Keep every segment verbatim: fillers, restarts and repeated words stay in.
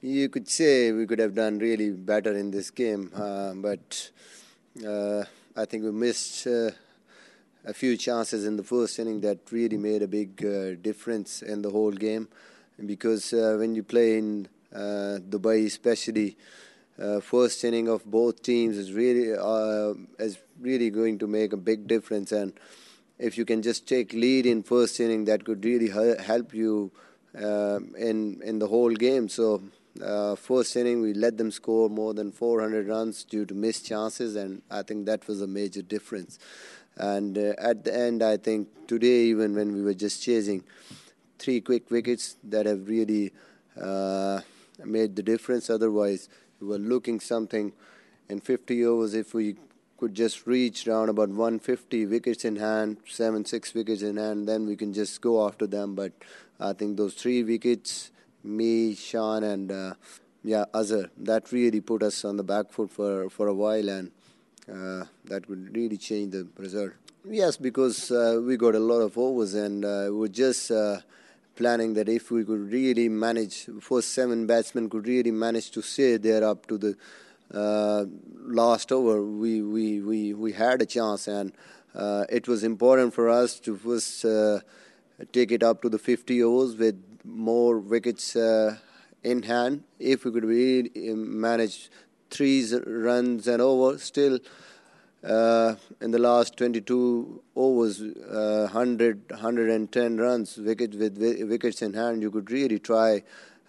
You could say we could have done really better in this game, uh, but uh, I think we missed uh, a few chances in the first inning that really made a big uh, difference in the whole game. Because uh, when you play in uh, Dubai, especially, uh, first inning of both teams is really uh, is really going to make a big difference. And if you can just take lead in first inning, that could really help you uh, in in the whole game. So. Uh, first inning, we let them score more than four hundred runs due to missed chances, and I think that was a major difference. And uh, at the end, I think today, even when we were just chasing three quick wickets, that have really uh, made the difference. Otherwise, we were looking something in fifty overs. If we could just reach around about one hundred fifty wickets in hand, seven, six wickets in hand, then we can just go after them. But I think those three wickets, me, Shan, and uh, yeah, Azhar, that really put us on the back foot for, for a while, and uh, that would really change the result. Yes, because uh, we got a lot of overs, and uh, we're just uh, planning that if we could really manage, first seven batsmen could really manage to stay there up to the uh, last over, we, we, we, we had a chance, and uh, it was important for us to first uh, take it up to the fifty overs with more wickets uh, in hand. If we could really manage three runs and over, still uh, in the last twenty-two overs, uh, one hundred, one hundred ten runs, wicket with wickets in hand, you could really try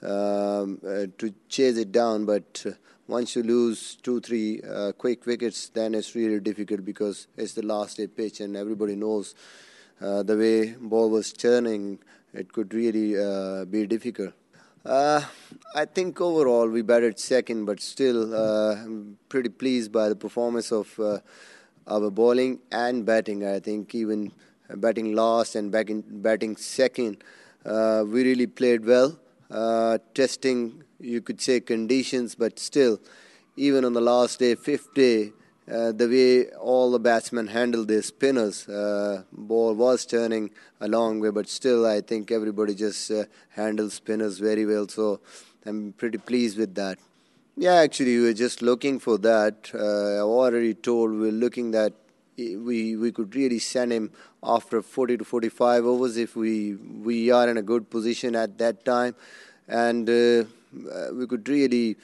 um, uh, to chase it down. But uh, once you lose two, three uh, quick wickets, then it's really difficult because it's the last day pitch, and everybody knows uh, the way ball was turning, it could really uh, be difficult. Uh, I think overall we batted second, but still uh, I'm pretty pleased by the performance of uh, our bowling and batting. I think even batting last and batting, batting second, uh, we really played well. Uh, testing, you could say, conditions, but still, even on the last day, fifth day, Uh, the way all the batsmen handled their spinners, uh, ball was turning a long way, but still I think everybody just uh, handled spinners very well, so I'm pretty pleased with that. Yeah, actually, we were just looking for that. Uh, I've already told we we're looking that we we could really send him after forty to forty-five overs if we, we are in a good position at that time, and uh, we could really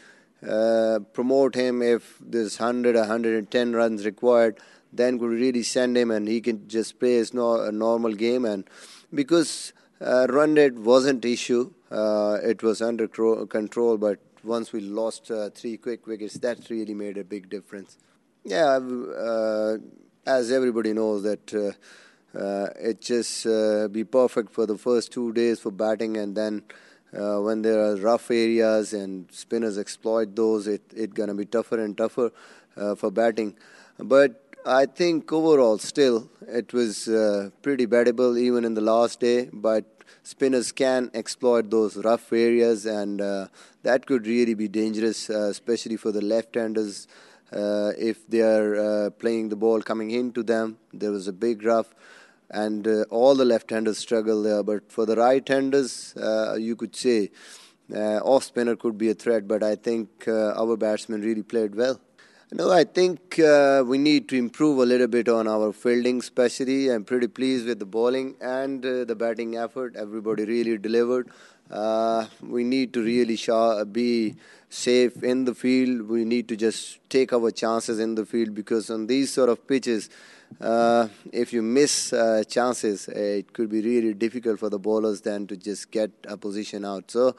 Uh, promote him if there's one hundred, one hundred ten runs required. Then could really send him, and he can just play his no, a normal game. And because uh, run rate wasn't issue, uh, it was under control. But once we lost uh, three quick wickets, that really made a big difference. Yeah, uh, as everybody knows that uh, uh, it just uh, be perfect for the first two days for batting, and then Uh, when there are rough areas and spinners exploit those, it it gonna be tougher and tougher uh, for batting. But I think overall, still, it was uh, pretty battable even in the last day. But spinners can exploit those rough areas, and uh, that could really be dangerous, uh, especially for the left-handers. Uh, if they are uh, playing the ball coming into them, there was a big rough. And uh, all the left-handers struggle there. But for the right-handers, uh, you could say uh, off-spinner could be a threat. But I think uh, our batsmen really played well. No, I think uh, we need to improve a little bit on our fielding, especially. I'm pretty pleased with the bowling and uh, the batting effort. Everybody really delivered. Uh, we need to really sh- be safe in the field. We need to just take our chances in the field, because on these sort of pitches, uh, if you miss uh, chances, uh, it could be really difficult for the bowlers then to just get a position out. So,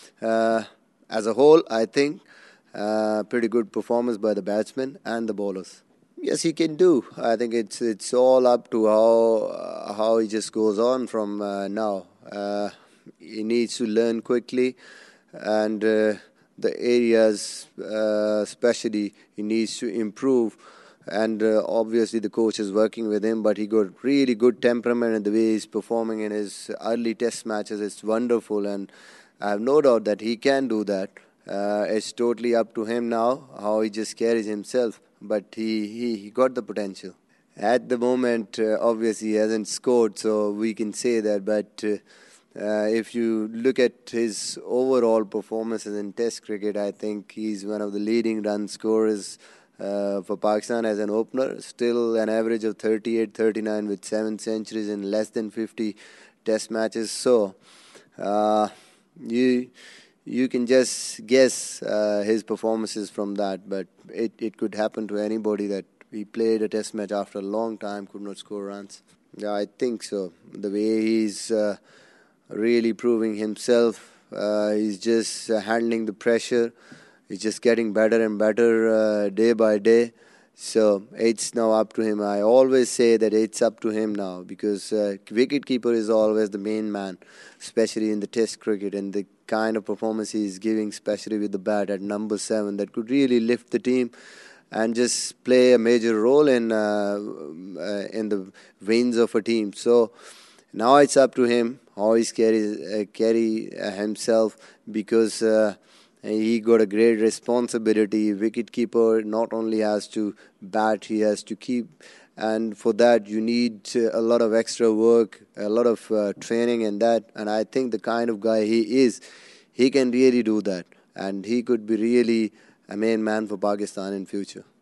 uh, as a whole, I think Uh, pretty good performance by the batsmen and the bowlers. Yes, he can do. I think it's it's all up to how uh, how he just goes on from uh, now. Uh, he needs to learn quickly, and uh, the areas, uh, especially, he needs to improve. And uh, obviously, the coach is working with him, but he got really good temperament, and the way he's performing in his early test matches, it's wonderful. And I have no doubt that he can do that. Uh, it's totally up to him now, how he just carries himself. But he, he, he got the potential. At the moment, uh, obviously, he hasn't scored, so we can say that. But uh, Uh, if you look at his overall performances in Test cricket, I think he's one of the leading run scorers uh, for Pakistan as an opener. Still an average of thirty-eight, thirty-nine with seven centuries in less than fifty Test matches. So uh, you you can just guess uh, his performances from that, but it, it could happen to anybody that he played a Test match after a long time, could not score runs. Yeah, I think so. The way he's uh, really proving himself. Uh, he's just uh, handling the pressure. He's just getting better and better uh, day by day. So it's now up to him. I always say that it's up to him now because uh, wicketkeeper is always the main man, especially in the Test cricket, and the kind of performance he's giving, especially with the bat at number seven, that could really lift the team and just play a major role in uh, uh, in the wins of a team. So now it's up to him how he carry uh, carry uh, himself because uh, he got a great responsibility. Wicketkeeper not only has to bat, he has to keep, and for that you need uh, a lot of extra work, a lot of uh, training, and that. And I think the kind of guy he is, he can really do that, and he could be really a main man for Pakistan in future.